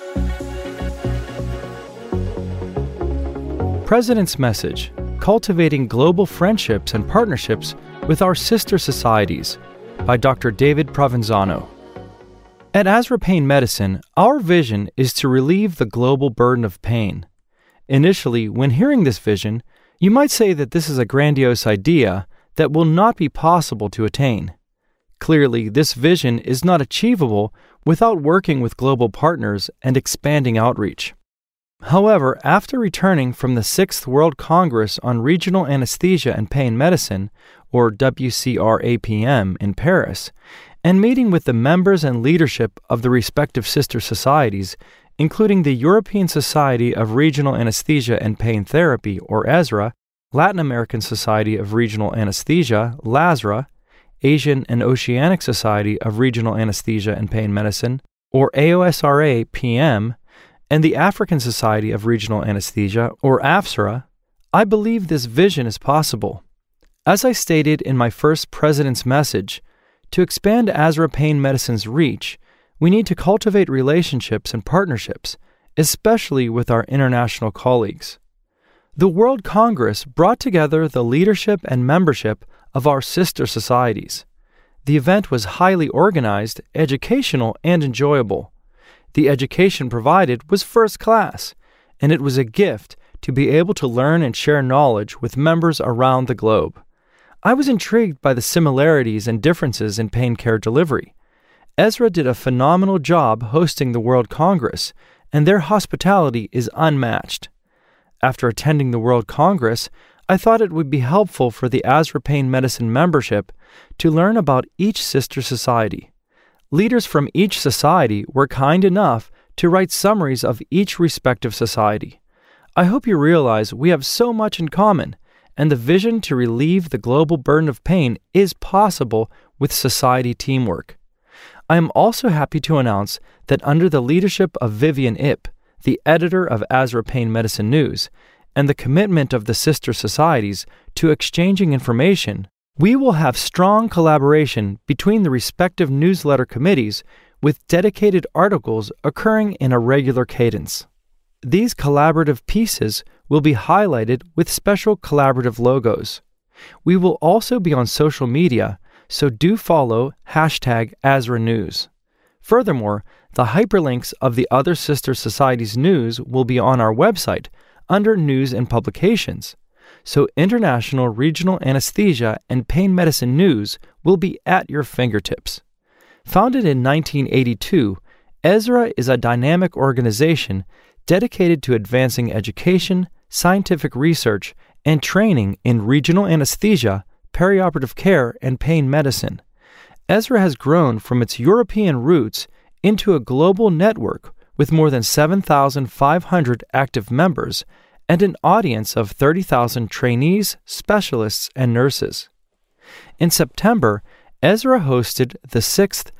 President's Message: Cultivating Global Friendships and Partnerships with Our Sister Societies by Dr. David Provenzano. At Azra Pain Medicine, our vision is to relieve the global burden of pain. Initially, when hearing this vision, you might say that this is a grandiose idea that will not be possible to attain. Clearly, this vision is not achievable without working with global partners and expanding outreach. However, after returning from the 6th World Congress on Regional Anesthesia and Pain Medicine, or WCRAPM, in Paris, and meeting with the members and leadership of the respective sister societies, including the European Society of Regional Anesthesia and Pain Therapy, or ESRA, Latin American Society of Regional Anesthesia, LASRA, Asian and Oceanic Society of Regional Anesthesia and Pain Medicine, or AOSRA-PM, and the African Society of Regional Anesthesia, or AFSRA, I believe this vision is possible. As I stated in my first President's Message, to expand Azra Pain Medicine's reach, we need to cultivate relationships and partnerships, especially with our international colleagues. The World Congress brought together the leadership and membership of our sister societies. The event was highly organized, educational, and enjoyable. The education provided was first class, and it was a gift to be able to learn and share knowledge with members around the globe. I was intrigued by the similarities and differences in pain care delivery. ESRA did a phenomenal job hosting the World Congress, and their hospitality is unmatched. After attending the World Congress, I thought it would be helpful for the Azra Pain Medicine membership to learn about each sister society. Leaders from each society were kind enough to write summaries of each respective society. I hope you realize we have so much in common, and the vision to relieve the global burden of pain is possible with society teamwork. I am also happy to announce that under the leadership of Vivian Ip, the editor of Azra Pain Medicine News, and the commitment of the sister societies to exchanging information, we will have strong collaboration between the respective newsletter committees with dedicated articles occurring in a regular cadence. These collaborative pieces will be highlighted with special collaborative logos. We will also be on social media, so do follow #AzraNews. Furthermore, the hyperlinks of the other sister societies' news will be on our website under News and Publications, so International Regional Anesthesia and Pain Medicine News will be at your fingertips. Founded in 1982, ESRA is a dynamic organization dedicated to advancing education, scientific research, and training in regional anesthesia, perioperative care, and pain medicine. ESRA has grown from its European roots into a global network with more than 7,500 active members and an audience of 30,000 trainees, specialists, and nurses. In September, ESRA hosted the 6th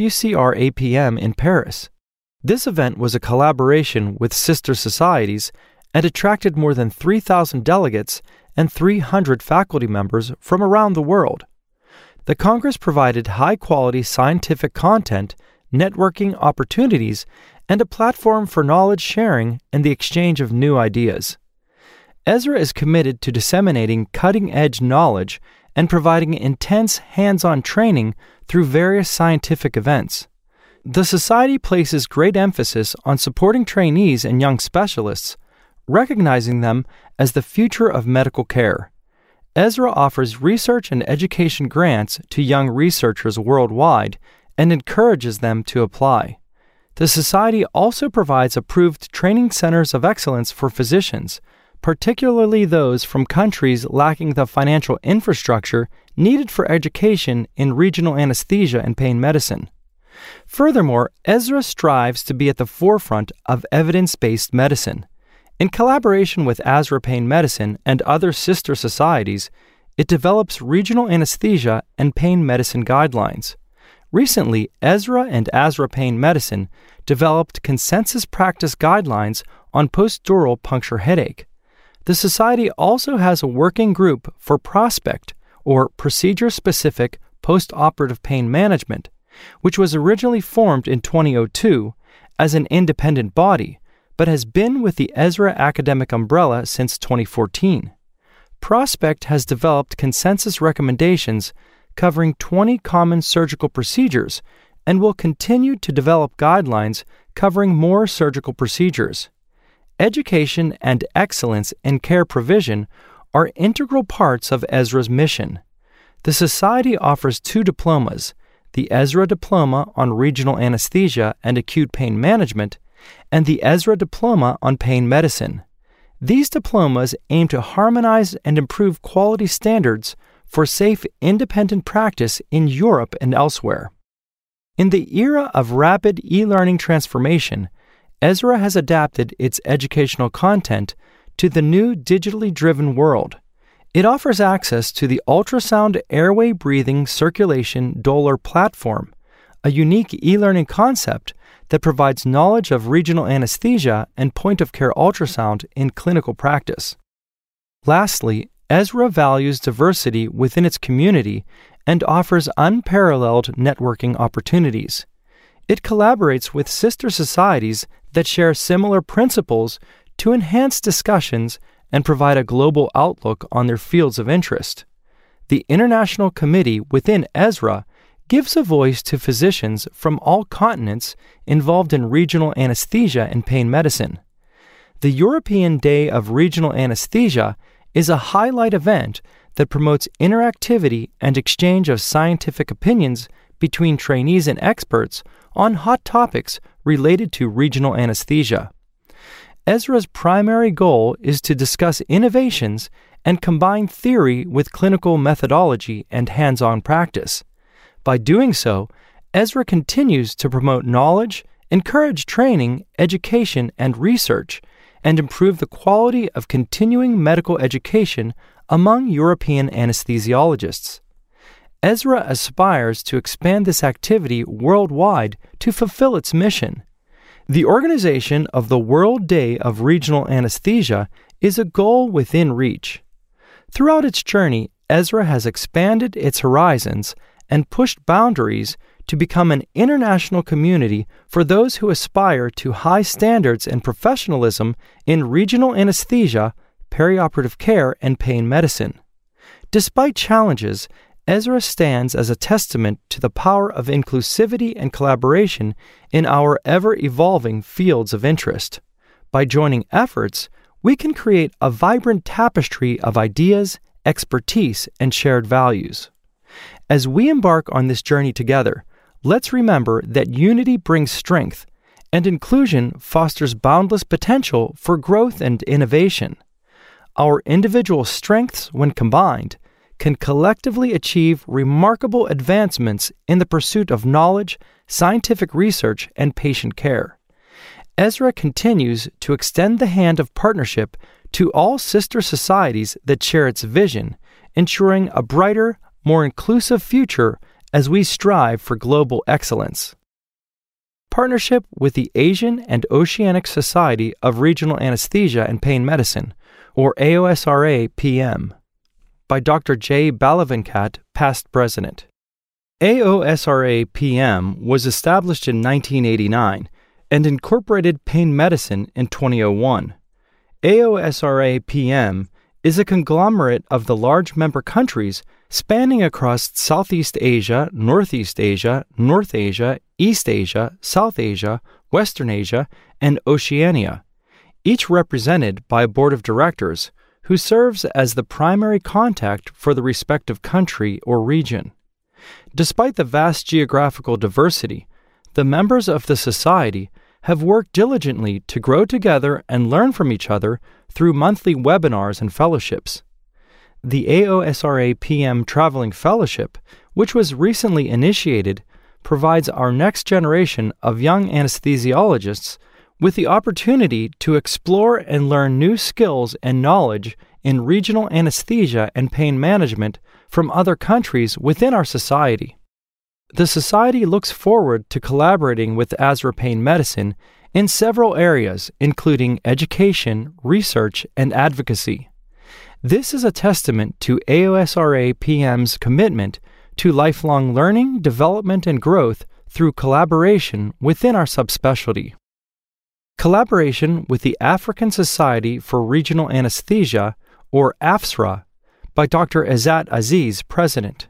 WCRAPM in Paris. This event was a collaboration with sister societies and attracted more than 3,000 delegates and 300 faculty members from around the world. The Congress provided high-quality scientific content, networking opportunities, and a platform for knowledge sharing and the exchange of new ideas. ESRA is committed to disseminating cutting-edge knowledge and providing intense hands-on training through various scientific events. The Society places great emphasis on supporting trainees and young specialists, recognizing them as the future of medical care. ESRA offers research and education grants to young researchers worldwide and encourages them to apply. The Society also provides approved training centers of excellence for physicians, particularly those from countries lacking the financial infrastructure needed for education in regional anesthesia and pain medicine. Furthermore, ESRA strives to be at the forefront of evidence-based medicine. In collaboration with Azra Pain Medicine and other sister societies, it develops regional anesthesia and pain medicine guidelines. Recently, ESRA and Azra Pain Medicine developed consensus practice guidelines on post-dural puncture headache. The Society also has a working group for PROSPECT, or Procedure-Specific Post-Operative Pain Management, which was originally formed in 2002 as an independent body, but has been with the Ezra academic umbrella since 2014. Prospect has developed consensus recommendations covering 20 common surgical procedures and will continue to develop guidelines covering more surgical procedures. Education and excellence in care provision are integral parts of Ezra's mission. The Society offers 2 diplomas, the Ezra Diploma on Regional Anesthesia and Acute Pain Management, and the Ezra Diploma on Pain Medicine. These diplomas aim to harmonize and improve quality standards for safe, independent practice in Europe and elsewhere. In the era of rapid e-learning transformation, Ezra has adapted its educational content to the new digitally driven world. It offers access to the ultrasound airway breathing circulation Doller platform, a unique e-learning concept that provides knowledge of regional anesthesia and point-of-care ultrasound in clinical practice. Lastly, Ezra values diversity within its community and offers unparalleled networking opportunities. It collaborates with sister societies that share similar principles to enhance discussions and provide a global outlook on their fields of interest. The International Committee within Ezra gives a voice to physicians from all continents involved in regional anesthesia and pain medicine. The European Day of Regional Anesthesia is a highlight event that promotes interactivity and exchange of scientific opinions between trainees and experts on hot topics related to regional anesthesia. Ezra's primary goal is to discuss innovations and combine theory with clinical methodology and hands-on practice. By doing so, Ezra continues to promote knowledge, encourage training, education, and research, and improve the quality of continuing medical education among European anesthesiologists. Ezra aspires to expand this activity worldwide to fulfill its mission. The organization of the World Day of Regional Anesthesia is a goal within reach. Throughout its journey, Ezra has expanded its horizons and pushed boundaries to become an international community for those who aspire to high standards and professionalism in regional anesthesia, perioperative care, and pain medicine. Despite challenges, Ezra stands as a testament to the power of inclusivity and collaboration in our ever-evolving fields of interest. By joining efforts, we can create a vibrant tapestry of ideas, expertise, and shared values. As we embark on this journey together, let's remember that unity brings strength, and inclusion fosters boundless potential for growth and innovation. Our individual strengths, when combined, can collectively achieve remarkable advancements in the pursuit of knowledge, scientific research, and patient care. Ezra continues to extend the hand of partnership to all sister societies that share its vision, ensuring a brighter, more inclusive future as we strive for global excellence. Partnership with the Asian and Oceanic Society of Regional Anesthesia and Pain Medicine, or AOSRA-PM, by Dr. J. Balavenkat, past president. AOSRA-PM was established in 1989 and incorporated pain medicine in 2001. AOSRA-PM is a conglomerate of the large member countries spanning across Southeast Asia, Northeast Asia, North Asia, East Asia, South Asia, Western Asia, and Oceania, each represented by a board of directors who serves as the primary contact for the respective country or region. Despite the vast geographical diversity, the members of the society have worked diligently to grow together and learn from each other through monthly webinars and fellowships. The AOSRA-PM Traveling Fellowship, which was recently initiated, provides our next generation of young anesthesiologists with the opportunity to explore and learn new skills and knowledge in regional anesthesia and pain management from other countries within our society. The Society looks forward to collaborating with Ezra Pain Medicine in several areas, including education, research, and advocacy. This is a testament to AOSRA-PM's commitment to lifelong learning, development, and growth through collaboration within our subspecialty. Collaboration with the African Society for Regional Anesthesia, or AFSRA, by Dr. Izzat Aziz, President.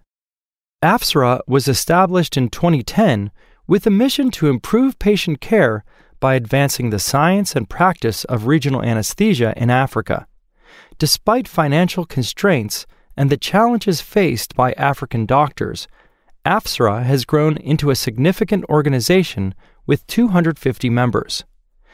AFSRA was established in 2010 with a mission to improve patient care by advancing the science and practice of regional anesthesia in Africa. Despite financial constraints and the challenges faced by African doctors, AFSRA has grown into a significant organization with 250 members.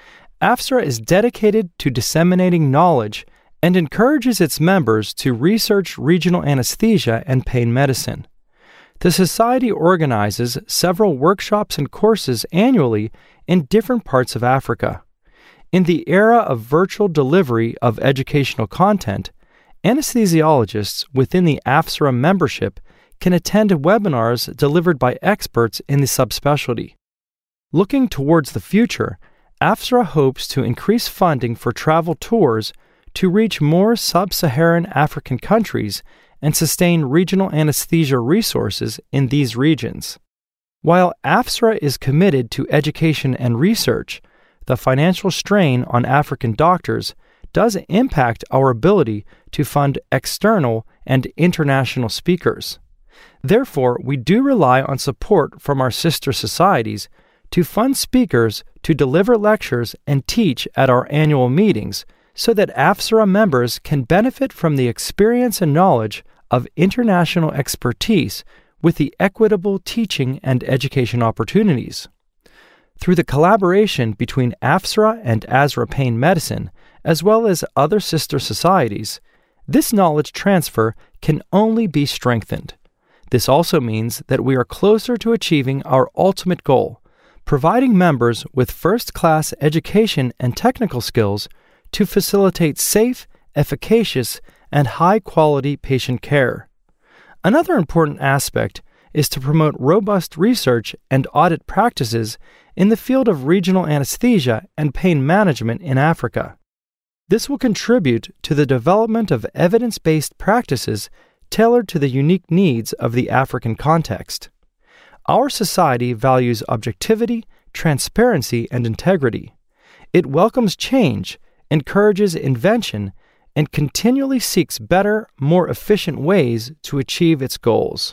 AFSRA is dedicated to disseminating knowledge and encourages its members to research regional anesthesia and pain medicine. The Society organizes several workshops and courses annually in different parts of Africa. In the era of virtual delivery of educational content, anesthesiologists within the AFSRA membership can attend webinars delivered by experts in the subspecialty. Looking towards the future, AFSRA hopes to increase funding for travel tours to reach more sub-Saharan African countries and sustain regional anesthesia resources in these regions. While AFSRA is committed to education and research, the financial strain on African doctors does impact our ability to fund external and international speakers. Therefore, we do rely on support from our sister societies to fund speakers to deliver lectures and teach at our annual meetings so that AFSRA members can benefit from the experience and knowledge of international expertise with the equitable teaching and education opportunities. Through the collaboration between AFSRA and ASRA Pain Medicine, as well as other sister societies, this knowledge transfer can only be strengthened. This also means that we are closer to achieving our ultimate goal, providing members with first-class education and technical skills to facilitate safe, efficacious, and high-quality patient care. Another important aspect is to promote robust research and audit practices in the field of regional anesthesia and pain management in Africa. This will contribute to the development of evidence-based practices tailored to the unique needs of the African context. Our society values objectivity, transparency, and integrity. It welcomes change, encourages invention, and continually seeks better, more efficient ways to achieve its goals.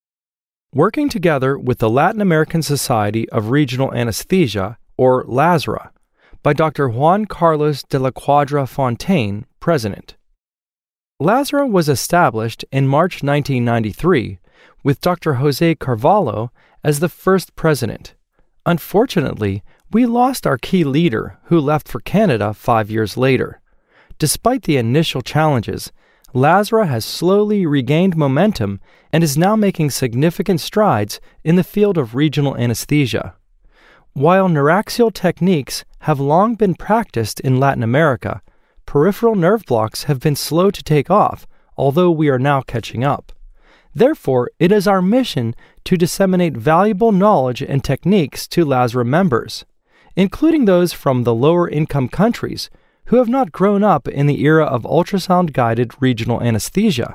Working together with the Latin American Society of Regional Anesthesia, or LASRA, by Dr. Juan Carlos de la Cuadra Fontaine, President. LASRA was established in March 1993 with Dr. Jose Carvalho as the first president. Unfortunately, we lost our key leader, who left for Canada 5 years later. Despite the initial challenges, LASRA has slowly regained momentum and is now making significant strides in the field of regional anesthesia. While neuraxial techniques have long been practiced in Latin America, peripheral nerve blocks have been slow to take off, although we are now catching up. Therefore, it is our mission to disseminate valuable knowledge and techniques to LASRA members, including those from the lower-income countries who have not grown up in the era of ultrasound-guided regional anesthesia.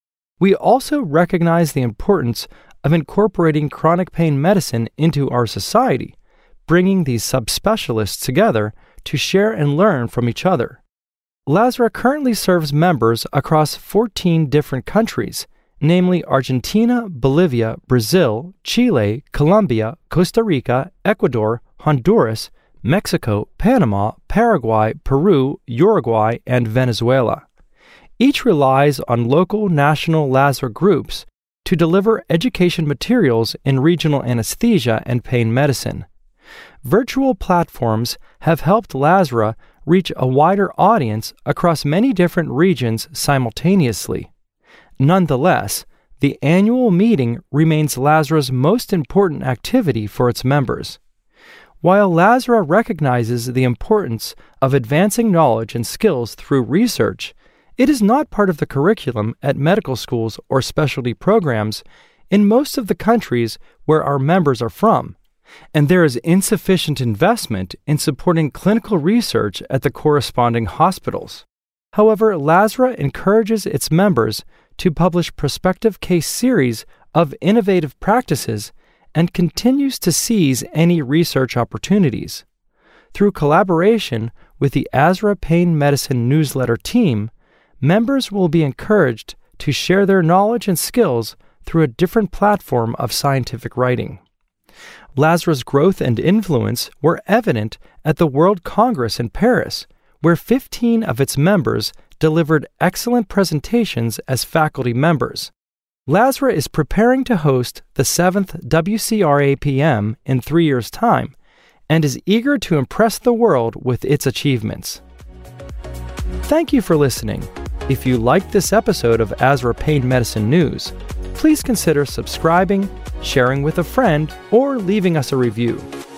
We also recognize the importance of incorporating chronic pain medicine into our society, bringing these subspecialists together to share and learn from each other. LASRA currently serves members across 14 different countries, namely Argentina, Bolivia, Brazil, Chile, Colombia, Costa Rica, Ecuador, Honduras, Mexico, Panama, Paraguay, Peru, Uruguay, and Venezuela. Each relies on local national LASRA groups to deliver education materials in regional anesthesia and pain medicine. Virtual platforms have helped LASRA reach a wider audience across many different regions simultaneously. Nonetheless, the annual meeting remains LASRA's most important activity for its members. While LASRA recognizes the importance of advancing knowledge and skills through research, it is not part of the curriculum at medical schools or specialty programs in most of the countries where our members are from, and there is insufficient investment in supporting clinical research at the corresponding hospitals. However, LASRA encourages its members to publish prospective case series of innovative practices and continues to seize any research opportunities. Through collaboration with the Azra Pain Medicine newsletter team, members will be encouraged to share their knowledge and skills through a different platform of scientific writing. LASRA's growth and influence were evident at the World Congress in Paris, where 15 of its members delivered excellent presentations as faculty members. LASRA is preparing to host the 7th WCRAPM in 3 years' time and is eager to impress the world with its achievements. Thank you for listening. If you liked this episode of Azra Pain Medicine News, please consider subscribing, sharing with a friend, or leaving us a review.